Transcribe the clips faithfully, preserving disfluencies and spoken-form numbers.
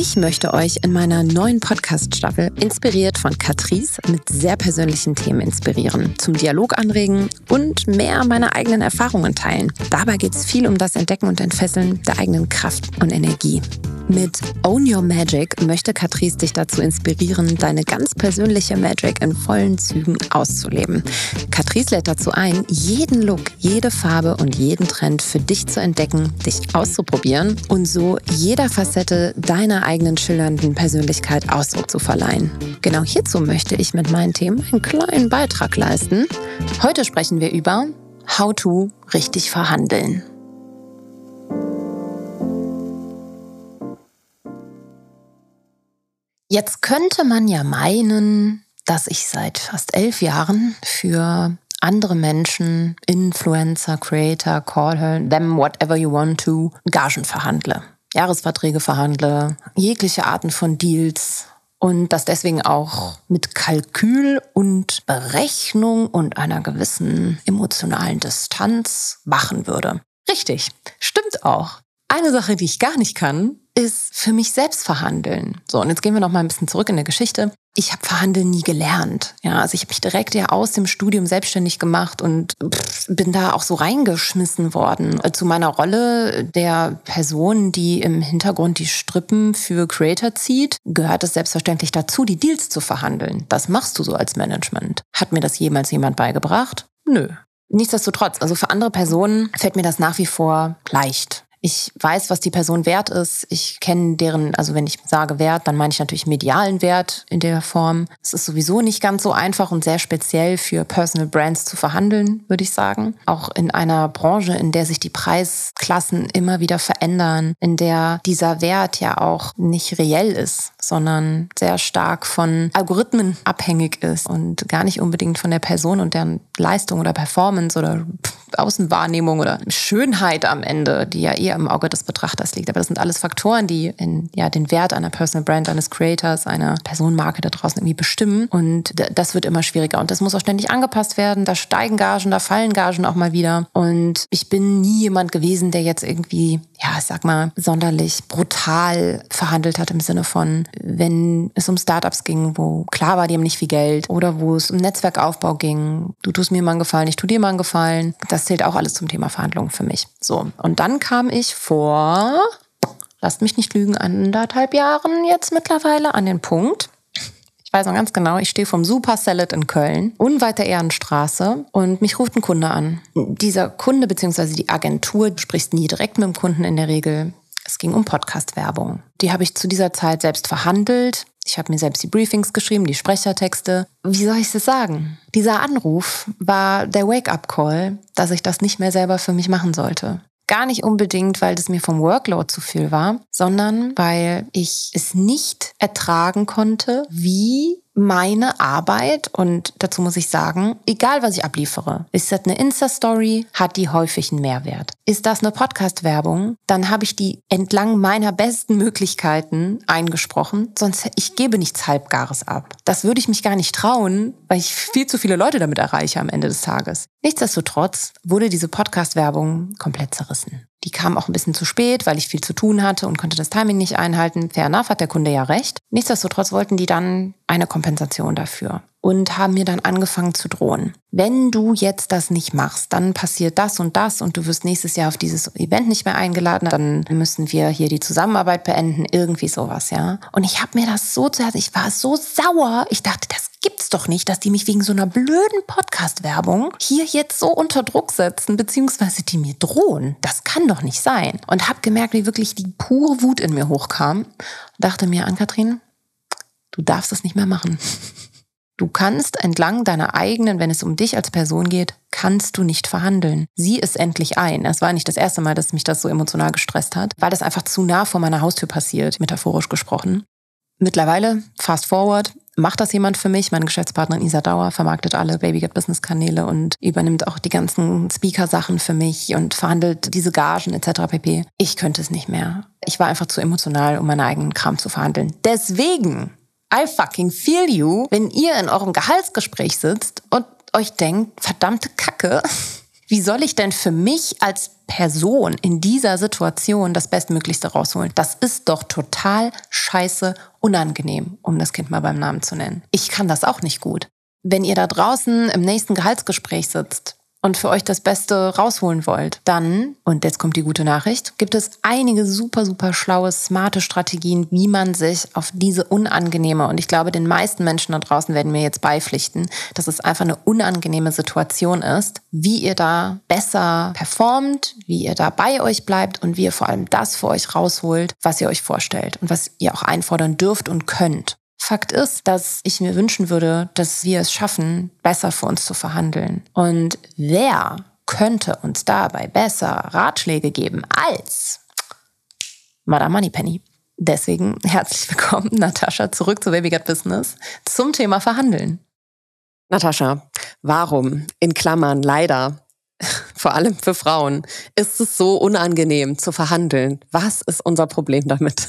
Ich möchte euch in meiner neuen Podcast-Staffel, inspiriert von Catrice, mit sehr persönlichen Themen inspirieren, zum Dialog anregen und mehr meiner eigenen Erfahrungen teilen. Dabei geht es viel um das Entdecken und Entfesseln der eigenen Kraft und Energie. Mit Own Your Magic möchte Catrice dich dazu inspirieren, deine ganz persönliche Magic in vollen Zügen auszuleben. Catrice lädt dazu ein, jeden Look, jede Farbe und jeden Trend für dich zu entdecken, dich auszuprobieren und so jeder Facette deiner eigenen schillernden Persönlichkeit Ausdruck zu verleihen. Genau hierzu möchte ich mit meinen Themen einen kleinen Beitrag leisten. Heute sprechen wir über How to richtig verhandeln. Jetzt könnte man ja meinen, dass ich seit fast elf Jahren für andere Menschen, Influencer, Creator, call her, them, whatever you want to, Gagen verhandle, Jahresverträge verhandle, jegliche Arten von Deals und das deswegen auch mit Kalkül und Berechnung und einer gewissen emotionalen Distanz machen würde. Richtig, stimmt auch. Eine Sache, die ich gar nicht kann, ist für mich selbst verhandeln. So, und jetzt gehen wir noch mal ein bisschen zurück in der Geschichte. Ich habe Verhandeln nie gelernt. Ja, also ich habe mich direkt ja aus dem Studium selbstständig gemacht und pff, bin da auch so reingeschmissen worden. Zu meiner Rolle der Person, die im Hintergrund die Strippen für Creator zieht, gehört es selbstverständlich dazu, die Deals zu verhandeln. Das machst du so als Management. Hat mir das jemals jemand beigebracht? Nö. Nichtsdestotrotz, also für andere Personen fällt mir das nach wie vor leicht. Ich weiß, was die Person wert ist. Ich kenne deren, also wenn ich sage Wert, dann meine ich natürlich medialen Wert in der Form. Es ist sowieso nicht ganz so einfach und sehr speziell für Personal Brands zu verhandeln, würde ich sagen. Auch in einer Branche, in der sich die Preisklassen immer wieder verändern, in der dieser Wert ja auch nicht reell ist, sondern sehr stark von Algorithmen abhängig ist und gar nicht unbedingt von der Person und deren Leistung oder Performance oder Außenwahrnehmung oder Schönheit am Ende, die ja eher im Auge des Betrachters liegt. Aber das sind alles Faktoren, die in, ja, den Wert einer Personal Brand, eines Creators, einer Personenmarke da draußen irgendwie bestimmen. Und das wird immer schwieriger. Und das muss auch ständig angepasst werden. Da steigen Gagen, da fallen Gagen auch mal wieder. Und ich bin nie jemand gewesen, der jetzt irgendwie, ja, ich sag mal, sonderlich brutal verhandelt hat im Sinne von, wenn es um Startups ging, wo klar war, die haben nicht viel Geld, oder wo es um Netzwerkaufbau ging, du tust mir mal einen Gefallen, ich tu dir mal einen Gefallen. Das zählt auch alles zum Thema Verhandlungen für mich. So, und dann kam ich vor, lasst mich nicht lügen, anderthalb Jahren jetzt mittlerweile an den Punkt. Ich weiß noch ganz genau, ich stehe vom Super Salad in Köln, unweit der Ehrenstraße, und mich ruft ein Kunde an. Dieser Kunde bzw. die Agentur, du sprichst nie direkt mit dem Kunden in der Regel. Es ging um Podcast-Werbung. Die habe ich zu dieser Zeit selbst verhandelt. Ich habe mir selbst die Briefings geschrieben, die Sprechertexte. Wie soll ich das sagen? Dieser Anruf war der Wake-up-Call, dass ich das nicht mehr selber für mich machen sollte. Gar nicht unbedingt, weil das mir vom Workload zu viel war, sondern weil ich es nicht ertragen konnte, wie meine Arbeit, und dazu muss ich sagen, egal was ich abliefere, ist das eine Insta-Story, hat die häufig einen Mehrwert. Ist das eine Podcast-Werbung, dann habe ich die entlang meiner besten Möglichkeiten eingesprochen, sonst ich gebe nichts Halbgares ab. Das würde ich mich gar nicht trauen, weil ich viel zu viele Leute damit erreiche am Ende des Tages. Nichtsdestotrotz wurde diese Podcast-Werbung komplett zerrissen. Die kam auch ein bisschen zu spät, weil ich viel zu tun hatte und konnte das Timing nicht einhalten. Fair enough, hat der Kunde ja recht. Nichtsdestotrotz wollten die dann eine Kompensation dafür und haben mir dann angefangen zu drohen. Wenn du jetzt das nicht machst, dann passiert das und das und du wirst nächstes Jahr auf dieses Event nicht mehr eingeladen, dann müssen wir hier die Zusammenarbeit beenden, irgendwie sowas, ja. Und ich habe mir das so zu Herzen, ich war so sauer, ich dachte, das gibt's doch nicht, dass die mich wegen so einer blöden Podcast-Werbung hier jetzt so unter Druck setzen, beziehungsweise die mir drohen. Das kann doch nicht sein. Und habe gemerkt, wie wirklich die pure Wut in mir hochkam. Und dachte mir, Ann-Kathrin, du darfst das nicht mehr machen. Du kannst entlang deiner eigenen, wenn es um dich als Person geht, kannst du nicht verhandeln. Sieh es endlich ein. Es war nicht das erste Mal, dass mich das so emotional gestresst hat, weil das einfach zu nah vor meiner Haustür passiert, metaphorisch gesprochen. Mittlerweile, fast forward, macht das jemand für mich. Meine Geschäftspartnerin Isa Dauer vermarktet alle Baby Get Business Kanäle und übernimmt auch die ganzen Speaker-Sachen für mich und verhandelt diese Gagen et cetera pp. Ich könnte es nicht mehr. Ich war einfach zu emotional, um meinen eigenen Kram zu verhandeln. Deswegen, I fucking feel you, wenn ihr in eurem Gehaltsgespräch sitzt und euch denkt, verdammte Kacke, Wie soll ich denn für mich als Person in dieser Situation das Bestmöglichste rausholen? Das ist doch total scheiße unangenehm, um das Kind mal beim Namen zu nennen. Ich kann das auch nicht gut. Wenn ihr da draußen im nächsten Gehaltsgespräch sitzt und für euch das Beste rausholen wollt, dann, und jetzt kommt die gute Nachricht, gibt es einige super, super schlaue, smarte Strategien, wie man sich auf diese unangenehme, und ich glaube, den meisten Menschen da draußen werden mir jetzt beipflichten, dass es einfach eine unangenehme Situation ist, wie ihr da besser performt, wie ihr da bei euch bleibt und wie ihr vor allem das für euch rausholt, was ihr euch vorstellt und was ihr auch einfordern dürft und könnt. Fakt ist, dass ich mir wünschen würde, dass wir es schaffen, besser für uns zu verhandeln. Und wer könnte uns dabei besser Ratschläge geben als Madame Moneypenny? Deswegen herzlich willkommen, Natascha, zurück zu Baby Got Business zum Thema Verhandeln. Natascha, warum, in Klammern leider, vor allem für Frauen, ist es so unangenehm zu verhandeln? Was ist unser Problem damit?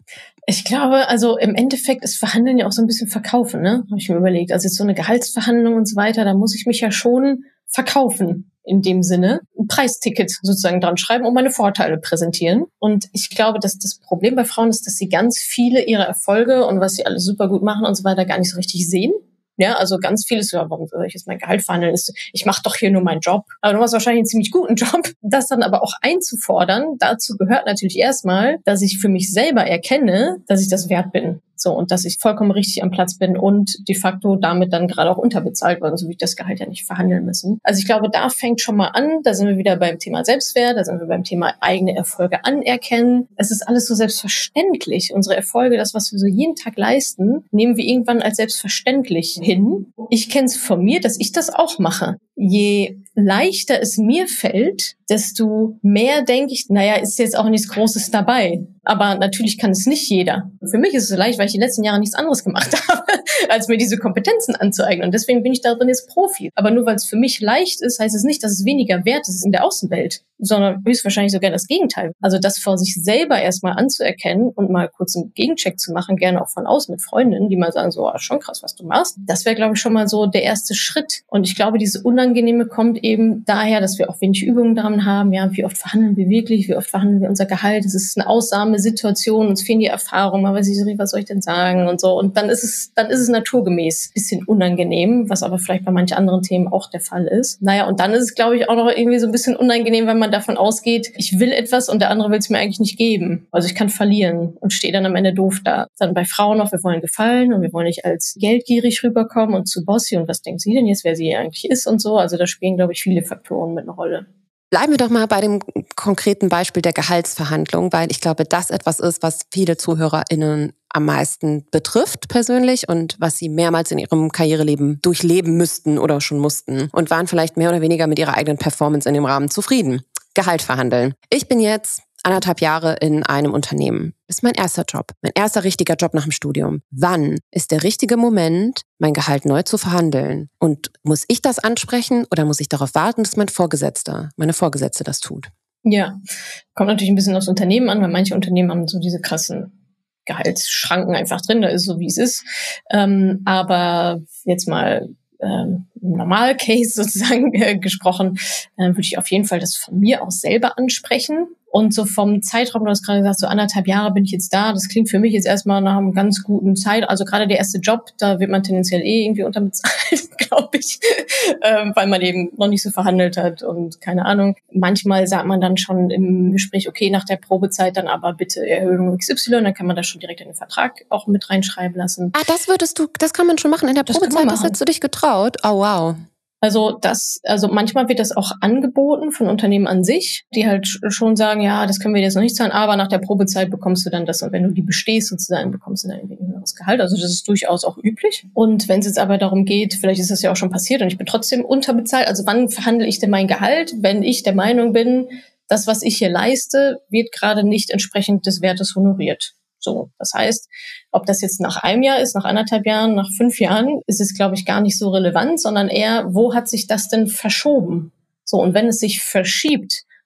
Ich glaube, also im Endeffekt ist Verhandeln ja auch so ein bisschen Verkaufen, ne? Habe ich mir überlegt. Also jetzt so eine Gehaltsverhandlung und so weiter, da muss ich mich ja schon verkaufen in dem Sinne. Ein Preisticket sozusagen dran schreiben und meine Vorteile präsentieren. Und ich glaube, dass das Problem bei Frauen ist, dass sie ganz viele ihrer Erfolge und was sie alles super gut machen und so weiter gar nicht so richtig sehen. Ja, also ganz vieles, ja, warum soll ich jetzt mein Gehalt verhandeln? Ist, ich mache doch hier nur meinen Job. Aber du machst wahrscheinlich einen ziemlich guten Job. Das dann aber auch einzufordern, dazu gehört natürlich erstmal, dass ich für mich selber erkenne, dass ich das wert bin. So, und dass ich vollkommen richtig am Platz bin und de facto damit dann gerade auch unterbezahlt worden, so wie ich das Gehalt ja nicht verhandeln müssen. Also ich glaube, da fängt schon mal an, da sind wir wieder beim Thema Selbstwert, da sind wir beim Thema eigene Erfolge anerkennen. Es ist alles so selbstverständlich. Unsere Erfolge, das, was wir so jeden Tag leisten, nehmen wir irgendwann als selbstverständlich hin. Ich kenne es von mir, dass ich das auch mache. Je leichter es mir fällt, desto mehr denke ich, naja, ist jetzt auch nichts Großes dabei. Aber natürlich kann es nicht jeder. Für mich ist es so leicht, weil ich die letzten Jahre nichts anderes gemacht habe, als mir diese Kompetenzen anzueignen. Und deswegen bin ich darin jetzt Profi. Aber nur weil es für mich leicht ist, heißt es nicht, dass es weniger wert ist in der Außenwelt, sondern höchstwahrscheinlich sogar das Gegenteil. Also das vor sich selber erstmal anzuerkennen und mal kurz einen Gegencheck zu machen, gerne auch von außen mit Freundinnen, die mal sagen, so, ah, schon krass, was du machst. Das wäre, glaube ich, schon mal so der erste Schritt. Und ich glaube, diese Unangenehme kommt eben daher, dass wir auch wenig Übungen daran haben. Ja, wie oft verhandeln wir wirklich? Wie oft verhandeln wir unser Gehalt? Es ist eine aussame Situation, uns fehlen die Erfahrungen, man weiß nicht, was soll ich denn sagen und so. Und dann ist es, dann ist es naturgemäß bisschen unangenehm, was aber vielleicht bei manchen anderen Themen auch der Fall ist. Naja, und dann ist es, glaube ich, auch noch irgendwie so ein bisschen unangenehm, wenn man davon ausgeht, ich will etwas und der andere will es mir eigentlich nicht geben. Also ich kann verlieren und stehe dann am Ende doof da. Dann bei Frauen noch, wir wollen gefallen und wir wollen nicht als geldgierig rüberkommen und zu bossy und was denkt sie denn jetzt, wer sie eigentlich ist und so. Also da spielen, glaube ich, viele Faktoren mit eine Rolle. Bleiben wir doch mal bei dem konkreten Beispiel der Gehaltsverhandlung, weil ich glaube, das etwas ist, was viele ZuhörerInnen am meisten betrifft persönlich und was sie mehrmals in ihrem Karriereleben durchleben müssten oder schon mussten und waren vielleicht mehr oder weniger mit ihrer eigenen Performance in dem Rahmen zufrieden. Gehalt verhandeln. Ich bin jetzt anderthalb Jahre in einem Unternehmen. Das ist mein erster Job, mein erster richtiger Job nach dem Studium. Wann ist der richtige Moment, mein Gehalt neu zu verhandeln? Und muss ich das ansprechen oder muss ich darauf warten, dass mein Vorgesetzter, meine Vorgesetzte das tut? Ja, kommt natürlich ein bisschen aufs Unternehmen an, weil manche Unternehmen haben so diese krassen Gehaltsschranken einfach drin, da ist so, wie es ist. Ähm, aber jetzt mal ähm, im Normalcase sozusagen äh, gesprochen, äh, würde ich auf jeden Fall das von mir aus selber ansprechen. Und so vom Zeitraum, du hast gerade gesagt, so anderthalb Jahre bin ich jetzt da. Das klingt für mich jetzt erstmal nach einem ganz guten Zeit. Also gerade der erste Job, da wird man tendenziell eh irgendwie unterbezahlt, glaube ich, ähm, weil man eben noch nicht so verhandelt hat und keine Ahnung. Manchmal sagt man dann schon im Gespräch, okay, nach der Probezeit dann aber bitte Erhöhung X Y, dann kann man das schon direkt in den Vertrag auch mit reinschreiben lassen. Ah, das würdest du, das kann man schon machen in der Das Probezeit, das hättest du dich getraut? Oh, wow. Also das, also manchmal wird das auch angeboten von Unternehmen an sich, die halt schon sagen, ja, das können wir jetzt noch nicht zahlen, aber nach der Probezeit bekommst du dann das und wenn du die bestehst sozusagen, bekommst du dann irgendwie ein höheres Gehalt. Also das ist durchaus auch üblich. Und wenn es jetzt aber darum geht, vielleicht ist das ja auch schon passiert und ich bin trotzdem unterbezahlt, also wann verhandle ich denn mein Gehalt, wenn ich der Meinung bin, das, was ich hier leiste, wird gerade nicht entsprechend des Wertes honoriert. So, das heißt, ob das jetzt nach einem Jahr ist, nach anderthalb Jahren, nach fünf Jahren, ist es, glaube ich, gar nicht so relevant, sondern eher, wo hat sich das denn verschoben? So, und wenn es sich verschiebt,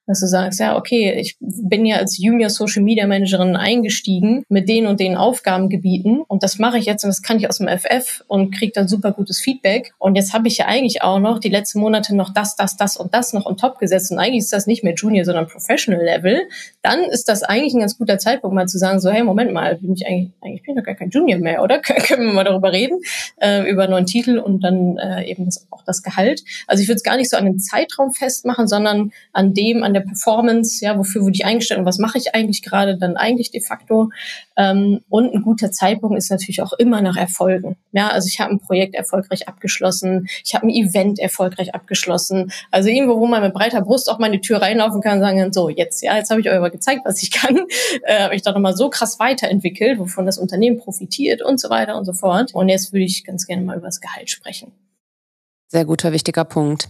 Dass du sagst, ja, okay, ich bin ja als Junior Social Media Managerin eingestiegen mit den und den Aufgabengebieten und das mache ich jetzt und das kann ich aus dem F F und kriege dann super gutes Feedback. Und jetzt habe ich ja eigentlich auch noch die letzten Monate noch das, das, das und das noch on top gesetzt und eigentlich ist das nicht mehr Junior, sondern Professional Level. Dann ist das eigentlich ein ganz guter Zeitpunkt, mal zu sagen, so, hey, Moment mal, bin ich eigentlich, eigentlich bin ich doch gar kein Junior mehr, oder? Können wir mal darüber reden, äh, über einen neuen Titel und dann äh, eben das, auch das Gehalt. Also ich würde es gar nicht so an den Zeitraum festmachen, sondern an dem, an der Performance, ja, wofür wurde ich eingestellt und was mache ich eigentlich gerade dann eigentlich de facto. Ähm, und ein guter Zeitpunkt ist natürlich auch immer nach Erfolgen. Ja, also ich habe ein Projekt erfolgreich abgeschlossen, ich habe ein Event erfolgreich abgeschlossen. Also irgendwo, wo man mit breiter Brust auch mal in die Tür reinlaufen kann und sagen, so, jetzt, ja, jetzt habe ich euch aber gezeigt, was ich kann. Äh, habe ich doch nochmal so krass weiterentwickelt, wovon das Unternehmen profitiert und so weiter und so fort. Und jetzt würde ich ganz gerne mal über das Gehalt sprechen. Sehr guter, wichtiger Punkt.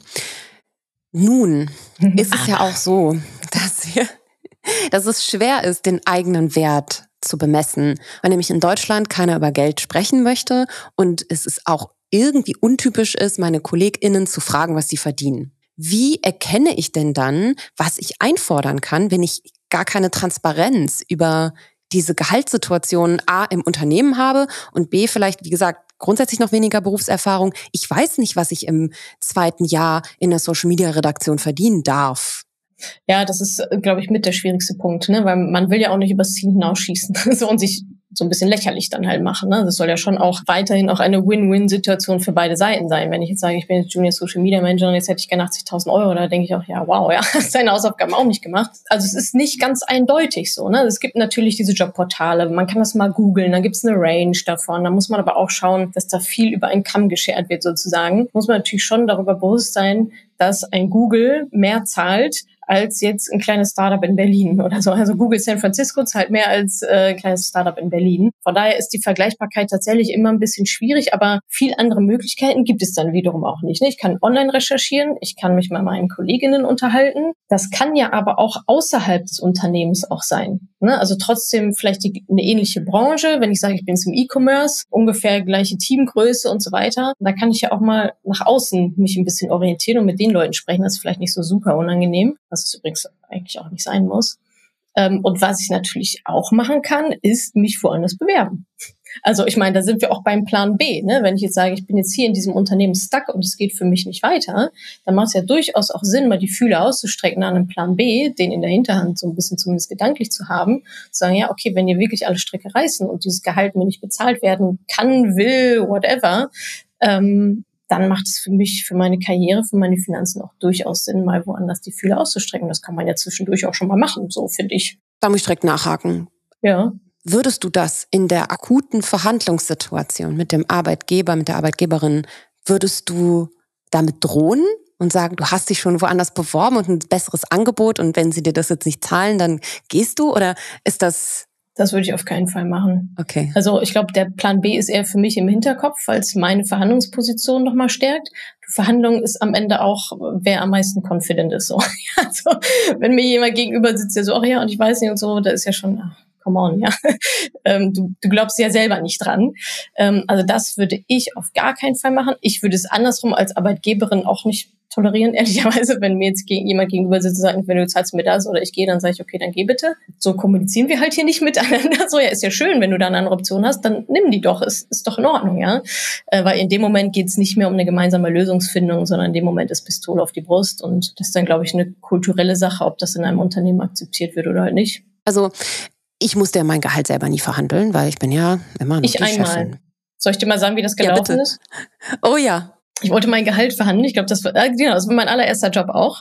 Nun ist es ja auch so, dass, wir, dass es schwer ist, den eigenen Wert zu bemessen, weil nämlich in Deutschland keiner über Geld sprechen möchte und es ist auch irgendwie untypisch ist, meine KollegInnen zu fragen, was sie verdienen. Wie erkenne ich denn dann, was ich einfordern kann, wenn ich gar keine Transparenz über diese Gehaltssituation A im Unternehmen habe und B vielleicht, wie gesagt, grundsätzlich noch weniger Berufserfahrung. Ich weiß nicht, was ich im zweiten Jahr in der Social-Media-Redaktion verdienen darf. Ja, das ist, glaube ich, mit der schwierigste Punkt, ne? Weil man will ja auch nicht übers Ziel hinausschießen so, und sich so ein bisschen lächerlich dann halt machen. Ne? Das soll ja schon auch weiterhin auch eine Win-Win-Situation für beide Seiten sein. Wenn ich jetzt sage, ich bin jetzt Junior Social Media Manager und jetzt hätte ich gerne achtzigtausend Euro, da denke ich auch, ja, wow, ja, hast deine Hausaufgaben auch nicht gemacht. Also es ist nicht ganz eindeutig so. Ne? Es gibt natürlich diese Jobportale, man kann das mal googeln, dann gibt es eine Range davon. Da muss man aber auch schauen, dass da viel über einen Kamm geschert wird sozusagen. Muss man natürlich schon darüber bewusst sein, dass ein Google mehr zahlt als jetzt ein kleines Startup in Berlin oder so. Also Google San Francisco zahlt mehr als äh, ein kleines Startup in Berlin. Von daher ist die Vergleichbarkeit tatsächlich immer ein bisschen schwierig, aber viel andere Möglichkeiten gibt es dann wiederum auch nicht. Ne? Ich kann online recherchieren, ich kann mich mit meinen Kolleginnen unterhalten. Das kann ja aber auch außerhalb des Unternehmens auch sein. Ne? Also trotzdem vielleicht die, eine ähnliche Branche. Wenn ich sage, ich bin jetzt im E-Commerce, ungefähr gleiche Teamgröße und so weiter, da kann ich ja auch mal nach außen mich ein bisschen orientieren und mit den Leuten sprechen. Das ist vielleicht nicht so super unangenehm, was es übrigens eigentlich auch nicht sein muss. Ähm, und was ich natürlich auch machen kann, ist mich woanders bewerben. Also ich meine, da sind wir auch beim Plan B. Ne? Wenn ich jetzt sage, ich bin jetzt hier in diesem Unternehmen stuck und es geht für mich nicht weiter, dann macht es ja durchaus auch Sinn, mal die Fühler auszustrecken an einem Plan B, den in der Hinterhand so ein bisschen zumindest gedanklich zu haben, zu sagen, ja, okay, wenn ihr wirklich alle Stricke reißen und dieses Gehalt mir nicht bezahlt werden kann, will, whatever, ähm, dann macht es für mich, für meine Karriere, für meine Finanzen auch durchaus Sinn, mal woanders die Fühler auszustrecken. Das kann man ja zwischendurch auch schon mal machen, so finde ich. Da muss ich direkt nachhaken. Ja. Würdest du das in der akuten Verhandlungssituation mit dem Arbeitgeber, mit der Arbeitgeberin, würdest du damit drohen und sagen, du hast dich schon woanders beworben und ein besseres Angebot und wenn sie dir das jetzt nicht zahlen, dann gehst du? Oder ist das... Das würde ich auf keinen Fall machen. Okay. Also ich glaube, der Plan B ist eher für mich im Hinterkopf, weil es meine Verhandlungsposition nochmal stärkt. Die Verhandlung ist am Ende auch, wer am meisten confident ist. So. Also wenn mir jemand gegenüber sitzt, der so, ach ja, und ich weiß nicht und so, da ist ja schon... Ach, come on, ja. ähm, du, du glaubst ja selber nicht dran. Ähm, also das würde ich auf gar keinen Fall machen. Ich würde es andersrum als Arbeitgeberin auch nicht tolerieren, ehrlicherweise, wenn mir jetzt gegen, jemand gegenüber sitzt und sagt, wenn du zahlst mir das oder ich gehe, dann sage ich, okay, dann geh bitte. So kommunizieren wir halt hier nicht miteinander. So, ja, ist ja schön, wenn du da eine andere Option hast, dann nimm die doch, ist, ist doch in Ordnung, ja. Äh, weil in dem Moment geht es nicht mehr um eine gemeinsame Lösungsfindung, sondern in dem Moment ist Pistole auf die Brust und das ist dann, glaube ich, eine kulturelle Sache, ob das in einem Unternehmen akzeptiert wird oder halt nicht. Also ich musste ja mein Gehalt selber nie verhandeln, weil ich bin ja immer noch ich die einmal. Chefin. Soll ich dir mal sagen, wie das gelaufen ja, ist? Oh ja. Ich wollte mein Gehalt verhandeln. Ich glaube, das war, äh, genau, das war mein allererster Job auch.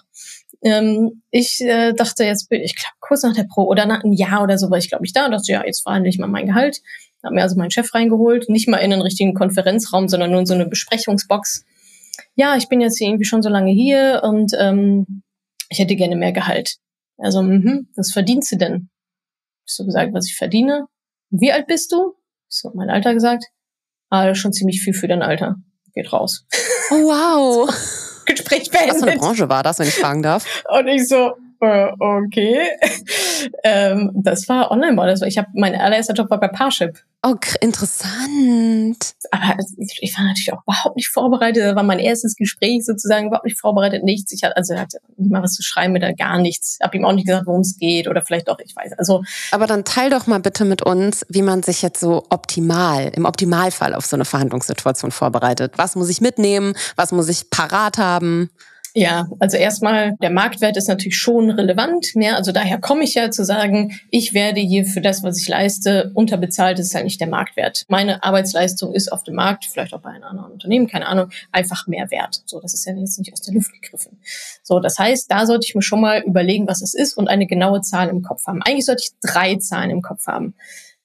Ähm, ich äh, dachte, jetzt bin ich, glaube, kurz nach der Pro oder nach einem Jahr oder so war ich, glaube ich, da und dachte, ja, jetzt verhandle ich mal mein Gehalt. Habe mir also meinen Chef reingeholt, nicht mal in einen richtigen Konferenzraum, sondern nur in so eine Besprechungsbox. Ja, ich bin jetzt hier irgendwie schon so lange hier und ähm, ich hätte gerne mehr Gehalt. Also, mhm, was verdienst du denn? Ich so gesagt, was ich verdiene. Wie alt bist du? So, mein Alter gesagt. Ah, das ist schon ziemlich viel für dein Alter. Geht raus. Oh, wow. Gespräch beendet. Was für eine Branche war das, wenn ich fragen darf? Und ich so, äh, okay. ähm, das war Online-Model. Ich habe mein allererster Job war bei Parship. Oh, interessant. Aber ich, ich war natürlich auch überhaupt nicht vorbereitet. Das war mein erstes Gespräch sozusagen, überhaupt nicht vorbereitet, nichts. Ich hatte, also er hatte nicht mal was zu schreiben, mit gar nichts. Hab ihm auch nicht gesagt, worum es geht oder vielleicht doch, ich weiß. Also, aber dann teil doch mal bitte mit uns, wie man sich jetzt so optimal, im Optimalfall auf so eine Verhandlungssituation vorbereitet. Was muss ich mitnehmen? Was muss ich parat haben? Ja, also erstmal, der Marktwert ist natürlich schon relevant. Ja, also daher komme ich ja zu sagen, ich werde hier für das, was ich leiste, unterbezahlt. Das ist halt nicht der Marktwert. Meine Arbeitsleistung ist auf dem Markt, vielleicht auch bei einem anderen Unternehmen, keine Ahnung, einfach mehr wert. So, das ist ja jetzt nicht aus der Luft gegriffen. So, das heißt, da sollte ich mir schon mal überlegen, was es ist und eine genaue Zahl im Kopf haben. Eigentlich sollte ich drei Zahlen im Kopf haben.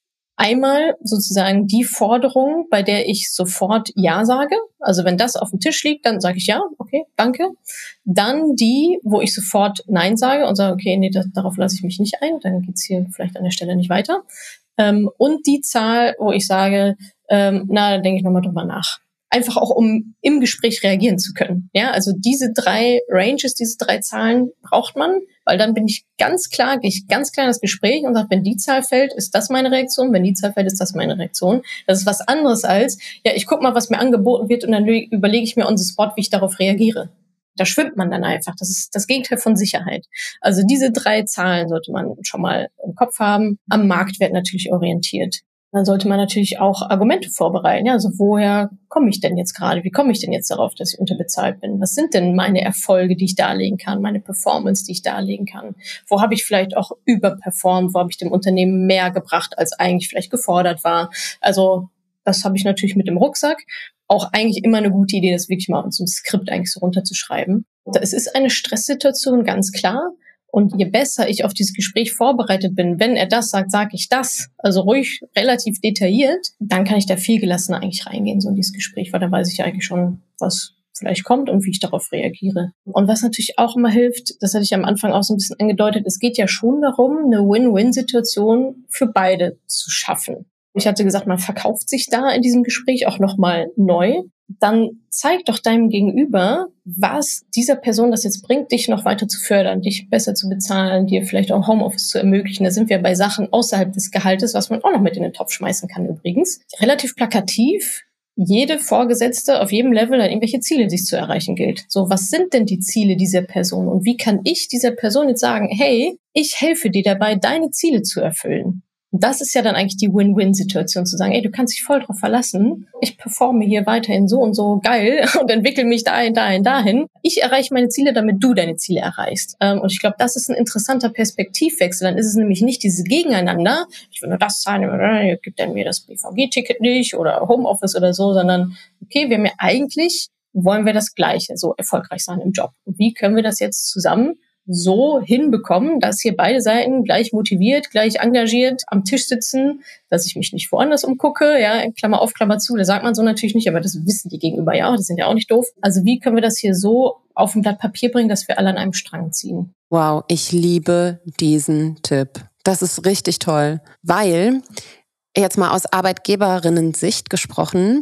Einmal sozusagen die Forderung, bei der ich sofort Ja sage. Also wenn das auf dem Tisch liegt, dann sage ich ja, okay, danke. Dann die, wo ich sofort Nein sage und sage, okay, nee, das, darauf lasse ich mich nicht ein. Dann geht's hier vielleicht an der Stelle nicht weiter. Ähm, und die Zahl, wo ich sage, ähm, na, da denke ich nochmal drüber nach. Einfach auch, um im Gespräch reagieren zu können. Ja, also diese drei Ranges, diese drei Zahlen braucht man, weil dann bin ich ganz klar, gehe ich ganz klar in das Gespräch und sage, wenn die Zahl fällt, ist das meine Reaktion, wenn die Zahl fällt, ist das meine Reaktion. Das ist was anderes als, ja, ich gucke mal, was mir angeboten wird und dann überlege ich mir on the spot, wie ich darauf reagiere. Da schwimmt man dann einfach. Das ist das Gegenteil von Sicherheit. Also diese drei Zahlen sollte man schon mal im Kopf haben, am Marktwert natürlich orientiert. Dann sollte man natürlich auch Argumente vorbereiten. Ja, also woher komme ich denn jetzt gerade? Wie komme ich denn jetzt darauf, dass ich unterbezahlt bin? Was sind denn meine Erfolge, die ich darlegen kann? Meine Performance, die ich darlegen kann? Wo habe ich vielleicht auch überperformt? Wo habe ich dem Unternehmen mehr gebracht, als eigentlich vielleicht gefordert war? Also das habe ich natürlich mit dem Rucksack. Auch eigentlich immer eine gute Idee, das wirklich mal in so ein Skript eigentlich so runterzuschreiben. Es ist eine Stresssituation, ganz klar. Und je besser ich auf dieses Gespräch vorbereitet bin, wenn er das sagt, sage ich das, also ruhig relativ detailliert, dann kann ich da viel gelassener eigentlich reingehen, so in dieses Gespräch, weil dann weiß ich ja eigentlich schon, was vielleicht kommt und wie ich darauf reagiere. Und was natürlich auch immer hilft, das hatte ich am Anfang auch so ein bisschen angedeutet, es geht ja schon darum, eine Win-Win-Situation für beide zu schaffen. Ich hatte gesagt, man verkauft sich da in diesem Gespräch auch nochmal neu. Dann zeig doch deinem Gegenüber, was dieser Person das jetzt bringt, dich noch weiter zu fördern, dich besser zu bezahlen, dir vielleicht auch Homeoffice zu ermöglichen. Da sind wir bei Sachen außerhalb des Gehaltes, was man auch noch mit in den Topf schmeißen kann übrigens. Relativ plakativ. Jede Vorgesetzte auf jedem Level hat irgendwelche Ziele, die es zu erreichen gilt. So, was sind denn die Ziele dieser Person? Und wie kann ich dieser Person jetzt sagen, hey, ich helfe dir dabei, deine Ziele zu erfüllen? Das ist ja dann eigentlich die Win-Win-Situation, zu sagen, ey, du kannst dich voll drauf verlassen. Ich performe hier weiterhin so und so geil und entwickle mich dahin, dahin, dahin. Ich erreiche meine Ziele, damit du deine Ziele erreichst. Und ich glaube, das ist ein interessanter Perspektivwechsel. Dann ist es nämlich nicht dieses Gegeneinander, ich will nur das zahlen, gibt dann mir das B V G-Ticket nicht oder Homeoffice oder so, sondern okay, wir haben ja eigentlich, wollen wir das Gleiche, so erfolgreich sein im Job. Und wie können wir das jetzt zusammen so hinbekommen, dass hier beide Seiten gleich motiviert, gleich engagiert am Tisch sitzen, dass ich mich nicht woanders umgucke, ja, Klammer auf, Klammer zu, da sagt man so natürlich nicht, aber das wissen die Gegenüber ja auch, die sind ja auch nicht doof. Also wie können wir das hier so auf ein Blatt Papier bringen, dass wir alle an einem Strang ziehen? Wow, ich liebe diesen Tipp. Das ist richtig toll, weil, jetzt mal aus Arbeitgeberinnen-Sicht gesprochen,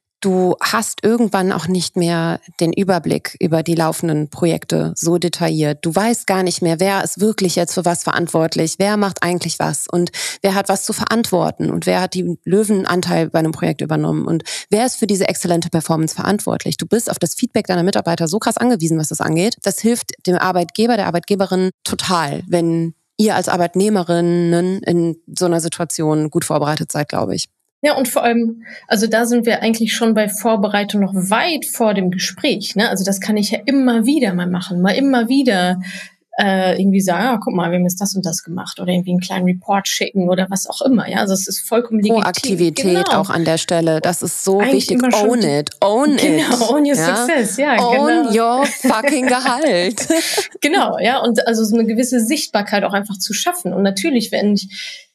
du hast irgendwann auch nicht mehr den Überblick über die laufenden Projekte so detailliert. Du weißt gar nicht mehr, wer ist wirklich jetzt für was verantwortlich, wer macht eigentlich was und wer hat was zu verantworten und wer hat den Löwenanteil bei einem Projekt übernommen und wer ist für diese exzellente Performance verantwortlich. Du bist auf das Feedback deiner Mitarbeiter so krass angewiesen, was das angeht. Das hilft dem Arbeitgeber, der Arbeitgeberin total, wenn ihr als Arbeitnehmerinnen in so einer Situation gut vorbereitet seid, glaube ich. Ja, und vor allem, also da sind wir eigentlich schon bei Vorbereitung noch weit vor dem Gespräch, ne? Also das kann ich ja immer wieder mal machen, mal immer wieder äh, irgendwie sagen, ah, guck mal, wir haben jetzt das und das gemacht oder irgendwie einen kleinen Report schicken oder was auch immer, ja? Also es ist vollkommen legitim. Proaktivität genau. Auch an der Stelle, das ist so eigentlich wichtig. Own it, own it. Genau, own your ja? success, ja, own genau. your fucking Gehalt. Genau, ja, und also so eine gewisse Sichtbarkeit auch einfach zu schaffen. Und natürlich, wenn ich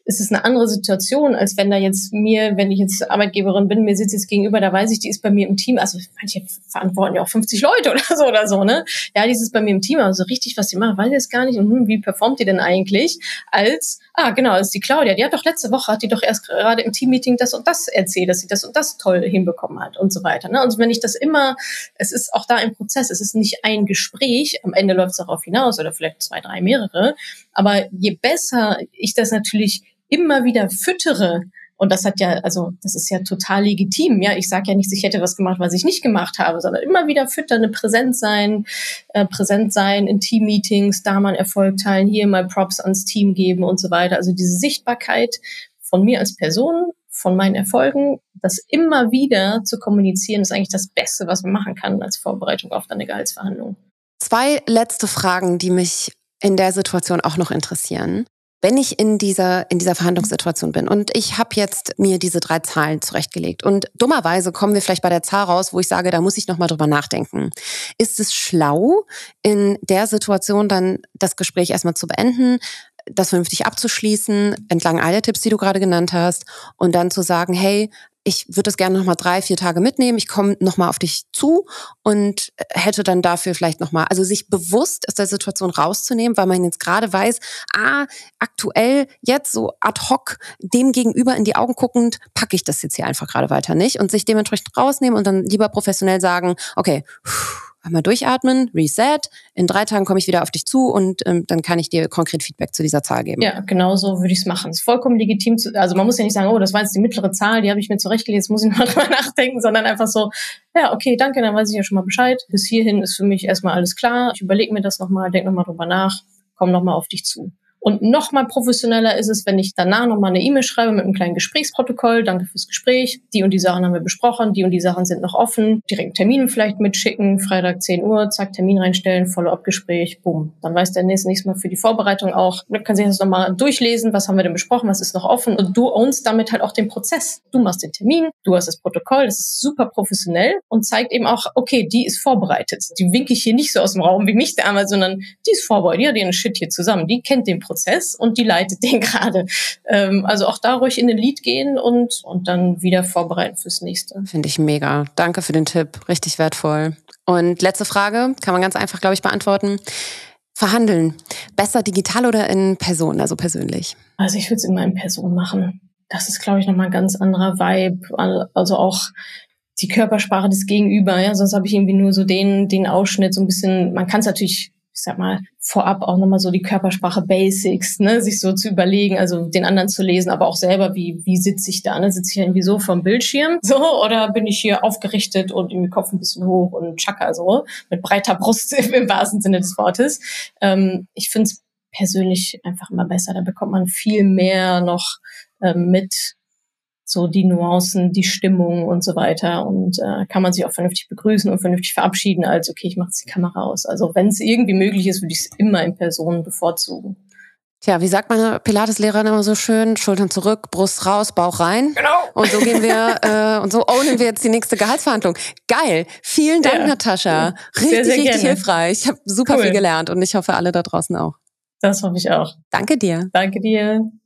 ist es eine andere Situation, als wenn da jetzt mir, wenn ich jetzt Arbeitgeberin bin, mir sitzt jetzt gegenüber, da weiß ich, die ist bei mir im Team, also manche verantworten ja auch fünfzig Leute oder so oder so, ne? Ja, die ist bei mir im Team, aber so richtig, was die macht, weiß ich jetzt gar nicht. Und hm, wie performt die denn eigentlich? Als, ah, genau, als die Claudia, die hat doch letzte Woche, hat die doch erst gerade im Teammeeting das und das erzählt, dass sie das und das toll hinbekommen hat und so weiter, ne? Und wenn ich das immer, es ist auch da im Prozess, es ist nicht ein Gespräch, am Ende läuft es darauf hinaus oder vielleicht zwei, drei, mehrere, aber je besser ich das natürlich immer wieder füttere, und das hat ja, also das ist ja total legitim, ja, ich sage ja nicht, ich hätte was gemacht, was ich nicht gemacht habe, sondern immer wieder füttern, eine Präsenz sein, äh, präsent sein in Team-Meetings, da mal einen Erfolg teilen, hier mal Props ans Team geben und so weiter, also diese Sichtbarkeit von mir als Person, von meinen Erfolgen, das immer wieder zu kommunizieren, ist eigentlich das Beste, was man machen kann als Vorbereitung auf eine Gehaltsverhandlung. Zwei letzte Fragen, die mich in der Situation auch noch interessieren. Wenn ich in dieser in dieser Verhandlungssituation bin und ich habe jetzt mir diese drei Zahlen zurechtgelegt und dummerweise kommen wir vielleicht bei der Zahl raus, wo ich sage, da muss ich nochmal drüber nachdenken. Ist es schlau, in der Situation dann das Gespräch erstmal zu beenden, das vernünftig abzuschließen, entlang all der Tipps, die du gerade genannt hast, und dann zu sagen, hey, ich würde das gerne nochmal drei, vier Tage mitnehmen, ich komme nochmal auf dich zu und hätte dann dafür vielleicht nochmal, also sich bewusst aus der Situation rauszunehmen, weil man jetzt gerade weiß, ah, aktuell jetzt so ad hoc dem gegenüber in die Augen guckend, packe ich das jetzt hier einfach gerade weiter nicht, und sich dementsprechend rausnehmen und dann lieber professionell sagen, okay, einmal durchatmen, reset, in drei Tagen komme ich wieder auf dich zu und ähm, dann kann ich dir konkret Feedback zu dieser Zahl geben. Ja, genau so würde ich es machen. Es ist vollkommen legitim, zu, also man muss ja nicht sagen, oh, das war jetzt die mittlere Zahl, die habe ich mir zurechtgelegt, jetzt muss ich noch drüber nachdenken, sondern einfach so, ja, okay, danke, dann weiß ich ja schon mal Bescheid. Bis hierhin ist für mich erstmal alles klar. Ich überlege mir das nochmal, denke nochmal drüber nach, komme nochmal auf dich zu. Und noch mal professioneller ist es, wenn ich danach noch mal eine E-Mail schreibe mit einem kleinen Gesprächsprotokoll. Danke fürs Gespräch. Die und die Sachen haben wir besprochen. Die und die Sachen sind noch offen. Direkt Termine vielleicht mitschicken. Freitag zehn Uhr, zack, Termin reinstellen, Follow-up-Gespräch, bumm. Dann weiß der nächste nächstes Mal für die Vorbereitung auch, man kann sich das noch mal durchlesen. Was haben wir denn besprochen? Was ist noch offen? Und du ownst damit halt auch den Prozess. Du machst den Termin, du hast das Protokoll. Das ist super professionell und zeigt eben auch, okay, die ist vorbereitet. Die winke ich hier nicht so aus dem Raum wie mich damals, sondern die ist vorbereitet. Die hat ihren Shit hier zusammen. Die kennt den Prozess. Prozess und die leitet den gerade. Ähm, also auch da ruhig in den Lead gehen und, und dann wieder vorbereiten fürs Nächste. Finde ich mega. Danke für den Tipp. Richtig wertvoll. Und letzte Frage, kann man ganz einfach, glaube ich, beantworten. Verhandeln. Besser digital oder in Person, also persönlich? Also ich würde es immer in Person machen. Das ist, glaube ich, nochmal ein ganz anderer Vibe. Also auch die Körpersprache des Gegenüber. Ja, sonst habe ich irgendwie nur so den, den Ausschnitt, so ein bisschen, man kann es natürlich, ich sag mal, vorab auch nochmal so die Körpersprache Basics, ne, sich so zu überlegen, also den anderen zu lesen, aber auch selber, wie wie sitze ich da, ne, sitze ich irgendwie so vom Bildschirm, so, oder bin ich hier aufgerichtet und irgendwie Kopf ein bisschen hoch und Chaka so, mit breiter Brust im wahrsten Sinne des Wortes. Ähm, ich finde es persönlich einfach immer besser, da bekommt man viel mehr noch ähm, mit, so die Nuancen, die Stimmung und so weiter, und äh, kann man sich auch vernünftig begrüßen und vernünftig verabschieden, als okay, ich mache jetzt die Kamera aus. Also wenn es irgendwie möglich ist, würde ich es immer in Person bevorzugen. Tja, wie sagt meine Pilates-Lehrerin immer so schön, Schultern zurück, Brust raus, Bauch rein. Genau. Und so gehen wir, äh, und so ownen wir jetzt die nächste Gehaltsverhandlung. Geil. Vielen Dank, ja. Natascha. Richtig, sehr, sehr richtig gerne. Hilfreich. Ich habe super cool. viel gelernt und ich hoffe, alle da draußen auch. Das hoffe ich auch. Danke dir. Danke dir.